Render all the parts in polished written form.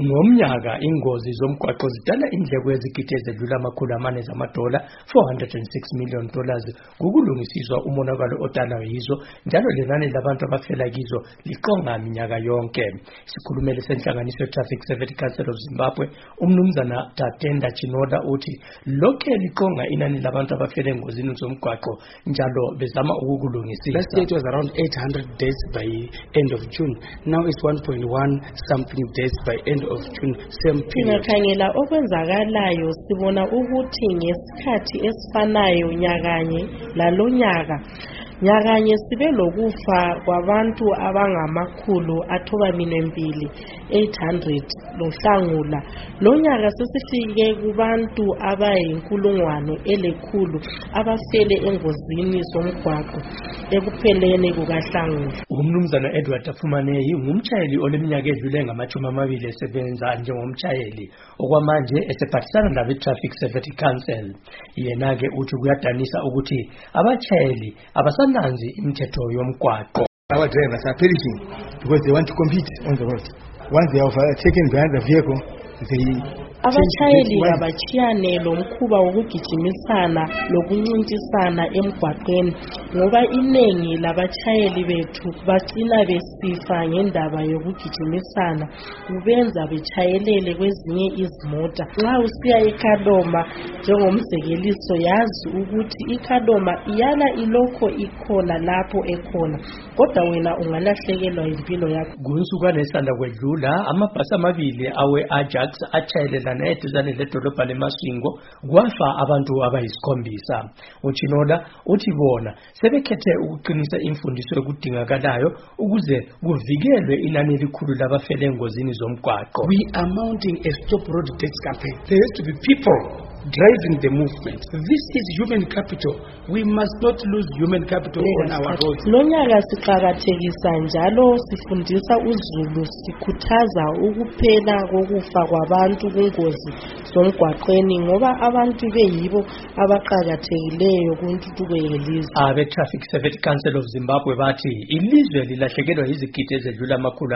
Ngomnyaka ingozi zomgwaqo zidala indleko ezigidi ezedlula $400 $406 million kukulungisiswa umonakalo odalwa yizo njalo lenani labantu abafela kizo liqonga minyaka yonke. Isikhulumeli senhlanganiso Traffic Safety Council of Zimbabwe umnumzana Tatenda Chinoda uthi lokho liqonga inani labantu abafela engozini zomgwaqo njalo bezama ukukulungisisa. Last year it was around 800 deaths by end of June. Now it's 1.1 something deaths by end of June. Singakhangela okwenzakalayo sibona ukuthi ngesikhathi esifanayo nyakanye lalonyaka nyakanye sibe lokufa kwabantu abangamakhulu athoba minembili 800 lohlangula lonyaka sesifike kubantu abayinkulungwane elekhulu abafele engozini zomgwaqo ekupheleni kukahlangula. Umnumzana Edward Afumaneyi ngumtshayeli oleminyaka edlule ngama-20 esebenza njengomtshayeli okwamanje esephathisana nabe Traffic Safety Council. Yena-ke uthi kuyadanisa ukuthi abatshayeli abasananzi imithetho yomgwaqo. Our drivers are perishing because they want to compete on the road. Once they have taken behind the vehicle, they abashayeli abachiyane lomkhuba wokugijimisana lokuncintisana emgwaqweni ngoba inengi labachayeli bethu bagcina besifa ngendaba yokugijimisana kubenza bechayelele kwezinye izimota. Nxa usiya eKadoma njengomzekeliso yazi ukuthi iKadoma iyala ilokho ikhona lapho ekhona kodwa wena ungalahlekelwa impilo yakho. Kunsuku nesanda kwedlula amabhasi amabili awe Ajax achayelela eduzane ledolobha leMasingo kwafa abantu abayisikhombisa. Uchinoda uthi bona sebekhethe ukuqinisa imfundiso yokudingakalayo ukuze kuvikelwe inani elikhulu labafela engozini zomgwaqo. We are mounting a stop road deaths campaign. There has to be people driving the movement. This is human capital. We must not lose human capital on our roads. Lonyaka siqhakathekisa njalo sifundisa uzulu sikhuthaza ukuphela kokufa kwabantu kungozi zomgwaqweni ngoba abantu beyibo abaqhakathekileyo kuntuthuko yelizwe. Abe Traffic Safety Council of Zimbabwe bathi ilizwe lilahlekelwa izigidi ezedlula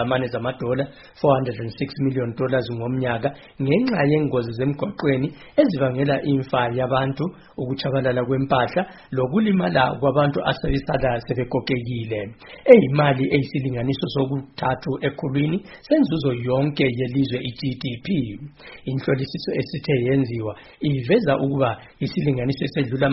$400 $406 million ngomnyaka ngenxa yengozi zemgwaqweni ezivangela imfa yabantu, ukuchabalala kwempahla lokulimala kwabantu asebesala sebekokekile. Eyimali eyisilinganiso sokuthathu ekhulwini senzuzo yonke yelizwe i-GDP. Inhlolisiso esithe yenziwa iveza ukuba isilinganiso esedlula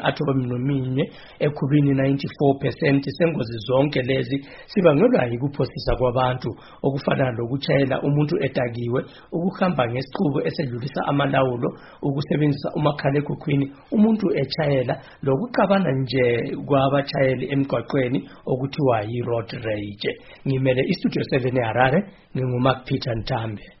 $90 ekhulwini 94% sengozi zonke lezi sibangelwa yikuphosisa kwabantu okufana lokuchayela umuntu edakiwe, ukuhamba ngesiqubu esedlulisa amalawulo, ukusebenzisa umakhalekhukhwini umuntu echayela lokuqabana nje kwabachayeli emgwaqweni okuthiwa yi-road rage. Ngimele iStudio 7 eHarare, nginguMark Peter Ntambe.